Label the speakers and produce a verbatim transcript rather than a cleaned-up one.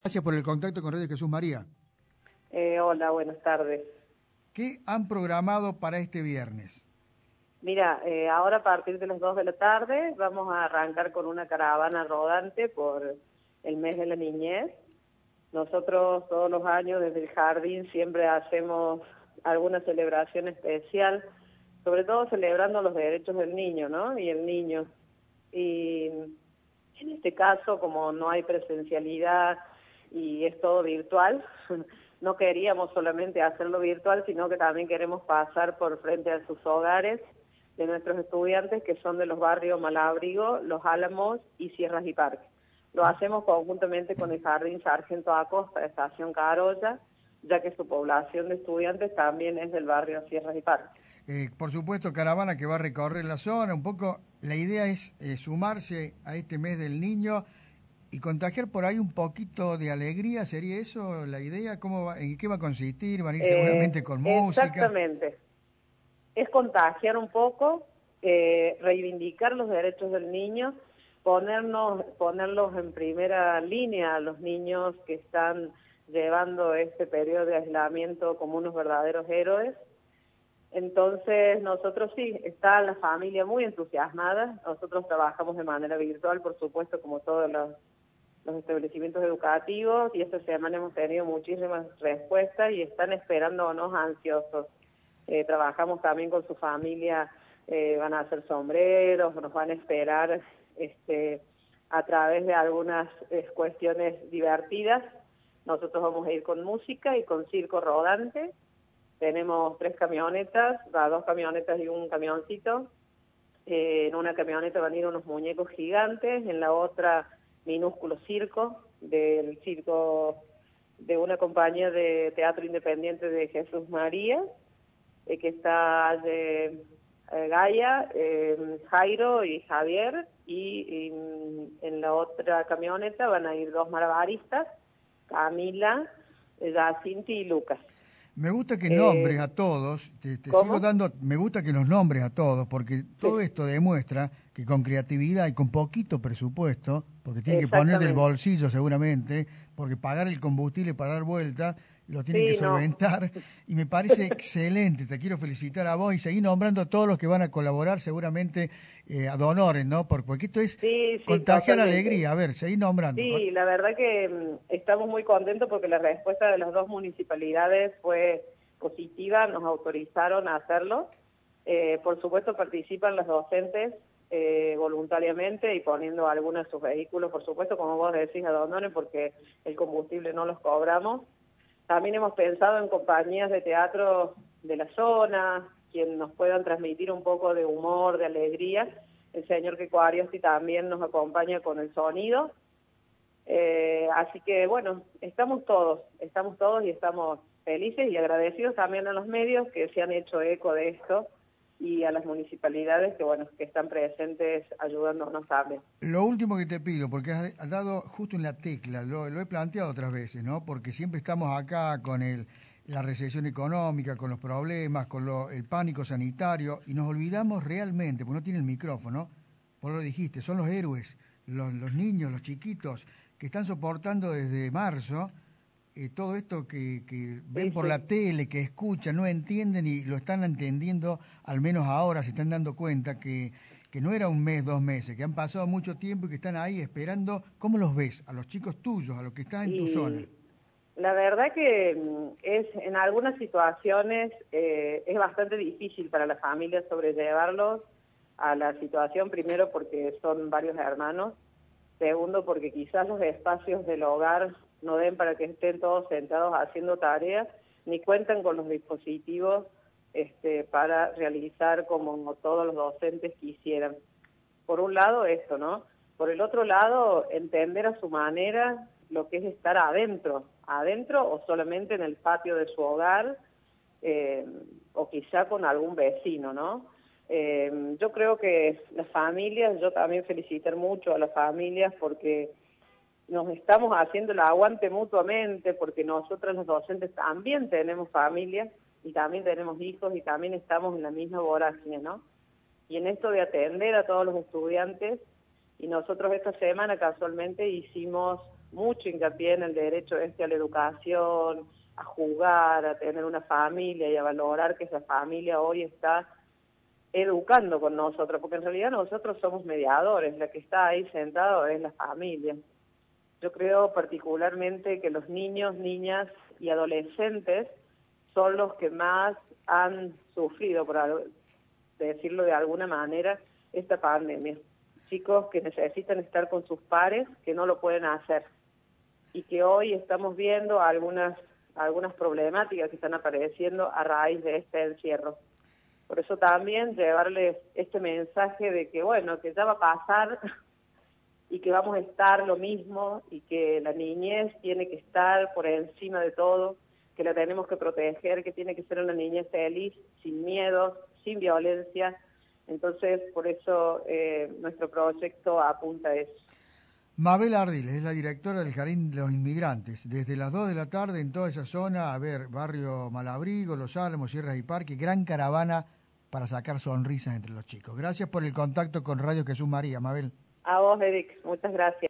Speaker 1: Gracias por el contacto con Radio Jesús María.
Speaker 2: Eh, hola, buenas tardes.
Speaker 1: ¿Qué han programado para este viernes?
Speaker 2: Mira, eh, ahora a partir de las dos de la tarde vamos a arrancar con una caravana rodante por el mes de la niñez. Nosotros todos los años desde el jardín siempre hacemos alguna celebración especial, sobre todo celebrando los derechos del niño, ¿no? Y el niño. Y en este caso, como no hay presencialidad y es todo virtual, no queríamos solamente hacerlo virtual, sino que también queremos pasar por frente a sus hogares de nuestros estudiantes que son de los barrios Malabrigo, Los Álamos y Sierras y Parques. Lo hacemos conjuntamente con el Jardín Sargento Acosta de Estación Carolla, ya que su población de estudiantes también es del barrio Sierras y Parques.
Speaker 1: Eh, por supuesto, caravana que va a recorrer la zona, un poco, la idea es eh, sumarse a este mes del niño y contagiar por ahí un poquito de alegría, ¿sería eso la idea? ¿Cómo va, ¿En qué va a consistir? ¿Van a ir seguramente
Speaker 2: Eh,
Speaker 1: con música?
Speaker 2: Exactamente. Es contagiar un poco, eh, reivindicar los derechos del niño, ponernos, ponerlos en primera línea a los niños que están llevando este periodo de aislamiento como unos verdaderos héroes. Entonces, nosotros sí, está la familia muy entusiasmada. Nosotros trabajamos de manera virtual, por supuesto, como todos los, los establecimientos educativos, y esta semana hemos tenido muchísimas respuestas y están esperándonos ansiosos. Eh, trabajamos también con su familia, eh, van a hacer sombreros, nos van a esperar este, a través de algunas eh, cuestiones divertidas. Nosotros vamos a ir con música y con circo rodante. Tenemos tres camionetas, dos camionetas y un camioncito. Eh, en una camioneta van a ir unos muñecos gigantes, en la otra minúsculo circo, del circo de una compañía de teatro independiente de Jesús María, eh, que está de eh, Gaia, eh, Jairo y Javier, y, y en la otra camioneta van a ir dos malabaristas, Camila, Jacinti y Lucas.
Speaker 1: Me gusta que nombres
Speaker 2: Eh,
Speaker 1: a todos, te, te sigo
Speaker 2: ¿Cómo?
Speaker 1: dando, me gusta que los nombres a todos, porque todo
Speaker 2: Sí,
Speaker 1: esto demuestra que con creatividad y con poquito presupuesto, porque tienen que poner del
Speaker 2: exactamente.
Speaker 1: bolsillo seguramente, porque pagar el combustible para dar vuelta, lo tienen que
Speaker 2: Sí, no.
Speaker 1: solventar, y me parece excelente, te quiero felicitar a vos y seguir nombrando a todos los que van a colaborar seguramente eh, ad honorem, ¿no? Porque, porque esto es
Speaker 2: Sí, sí,
Speaker 1: contagiar
Speaker 2: totalmente.
Speaker 1: alegría, a ver, seguir nombrando.
Speaker 2: Sí, la verdad que mm, estamos muy contentos porque la respuesta de las dos municipalidades fue positiva, nos autorizaron a hacerlo. Eh, por supuesto participan los docentes eh, voluntariamente y poniendo algunos de sus vehículos, por supuesto, como vos decís, a honorem, porque el combustible no los cobramos. También hemos pensado en compañías de teatro de la zona, quien nos puedan transmitir un poco de humor, de alegría. El señor Kiko Ariosti también nos acompaña con el sonido. Eh, así que, bueno, estamos todos, estamos todos y estamos felices y agradecidos también a los medios que se han hecho eco de esto y a las municipalidades que, bueno, que están presentes ayudándonos también.
Speaker 1: Lo último que te pido, porque has, has dado justo en la tecla, lo, lo he planteado otras veces, ¿no? Porque siempre estamos acá con el, la recesión económica, con los problemas, con lo, el pánico sanitario, y nos olvidamos realmente, porque no tiene el micrófono, vos lo dijiste, son los héroes, los, los niños, los chiquitos, que están soportando desde marzo eh, todo esto que, que ven
Speaker 2: Sí,
Speaker 1: por
Speaker 2: sí.
Speaker 1: la tele, que escuchan, no entienden y lo están entendiendo, al menos ahora se están dando cuenta que, que no era un mes, dos meses, que han pasado mucho tiempo y que están ahí esperando. ¿Cómo los ves? A los chicos tuyos, a los que están en tu zona.
Speaker 2: Y la verdad que mm, es en algunas situaciones eh, es bastante difícil para la familia sobrellevarlos a la situación, primero porque son varios hermanos, segundo porque quizás los espacios del hogar no den para que estén todos sentados haciendo tareas, ni cuentan con los dispositivos este, para realizar como todos los docentes quisieran. Por un lado esto, ¿no? Por el otro lado, entender a su manera lo que es estar adentro, adentro o solamente en el patio de su hogar, eh, o quizá con algún vecino, ¿no? Eh, yo creo que las familias, yo también felicitar mucho a las familias porque nos estamos haciendo el aguante mutuamente, porque nosotros los docentes también tenemos familias y también tenemos hijos y también estamos en la misma vorágine, ¿no? Y en esto de atender a todos los estudiantes, y nosotros esta semana casualmente hicimos mucho hincapié en el derecho este a la educación, a jugar, a tener una familia y a valorar que esa familia hoy está educando con nosotros, porque en realidad nosotros somos mediadores, la que está ahí sentado es la familia. Yo creo particularmente que los niños, niñas y adolescentes son los que más han sufrido, por decirlo de alguna manera, esta pandemia. Chicos que necesitan estar con sus pares, que no lo pueden hacer, y que hoy estamos viendo algunas, algunas problemáticas que están apareciendo a raíz de este encierro. Por eso también llevarles este mensaje de que, bueno, que ya va a pasar y que vamos a estar lo mismo y que la niñez tiene que estar por encima de todo, que la tenemos que proteger, que tiene que ser una niñez feliz, sin miedos, sin violencia. Entonces, por eso eh, nuestro proyecto apunta a eso.
Speaker 1: Mabel Ardiles es la directora del Jardín de los Inmigrantes. Desde las dos de la tarde en toda esa zona, a ver, barrio Malabrigo, Los Álamos, Sierras y Parque, gran caravana para sacar sonrisas entre los chicos. Gracias por el contacto con Radio Jesús María, Mabel.
Speaker 2: A vos, Eric, muchas gracias.